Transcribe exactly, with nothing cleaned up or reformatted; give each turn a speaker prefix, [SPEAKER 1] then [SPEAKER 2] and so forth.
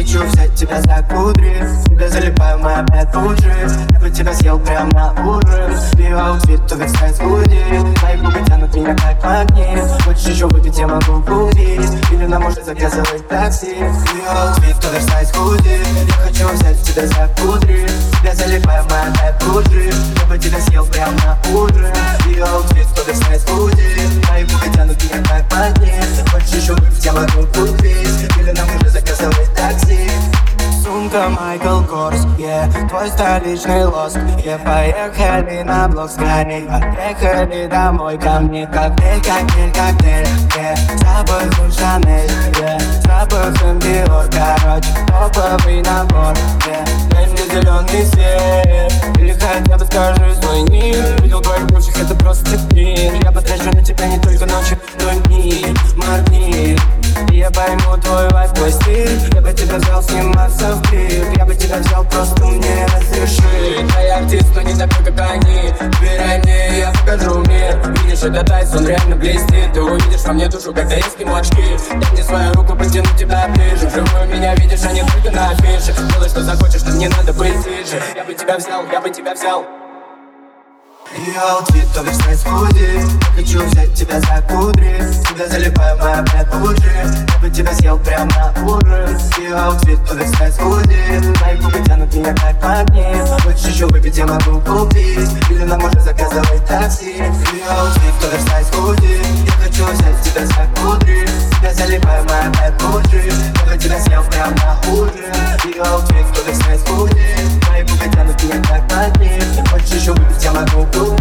[SPEAKER 1] хочу взять тебя за кудри, тебя залипаю, мы опять тут же. Я бы тебя съел прям на ужин. Ее аутфит, то весь сайз худи. Мои губы тянут меня как магнит. Хочешь еще выпить, я могу купить. Или нам может заказывать такси. Ее аутфит, то весь сайз худи. Я хочу взять тебя за кудри, тебя залипаю, мы опять тут же. Я бы тебя съел прям на ужин. Ее аутфит, то весь сайз худи. Мои губы тянут меня как магнит. Хочешь еще выпить, я могу купить. Или нам уже заказывать такси. Сумка Майкл Корс, yeah, твой столичный лоск, yeah. Поехали на блок скорей, поехали домой ко мне. Коктейль, коктейль, коктейль, yeah. Запахом Шанель, yeah. Запахом Диор, короче, топовый набор, yeah. Дай мне зеленый свет, или хотя бы скажи свой ник. Видел твоих бывших, это просто кринж. Я потрачу на тебя не только ночи, но и дни, моргни. Я пойму твой вайб, твой стиль. Я бы тебя взял сниматься в клип. Я бы тебя взял, просто мне разреши. Твой артист, но не такой, как они. Выбирай мне, я покажу мир. Видишь, этот айс, он реально блестит. Ты увидишь во мне душу, когда есть ему очки. Дай мне свою руку, потяну тебя ближе. Вживую меня видишь, а не только на афише. Делай, что захочешь, но мне надо быть тише. Я бы тебя взял, я бы тебя взял. Ее аутфит, то весь сайз худи. Хочу взять тебя за кудри, тебя залипаю, мы опять тут же. Я бы тебя съел прям на ужин. Ее аутфит, то весь сайз худи. Мои губы тянут меня как магнит. Хочешь еще выпить, я могу купить. Или нам можно заказывать такси. Ее аутфит, то весь сайз худи. Я хочу взять тебя за кудри, тебя залипаю, мы опять тут же. Я бы тебя съел прям на ужин. Ее аутфит, то весь сайз худи. Мои губы тянут меня как магнит. Хочешь еще выпить, я могу купить.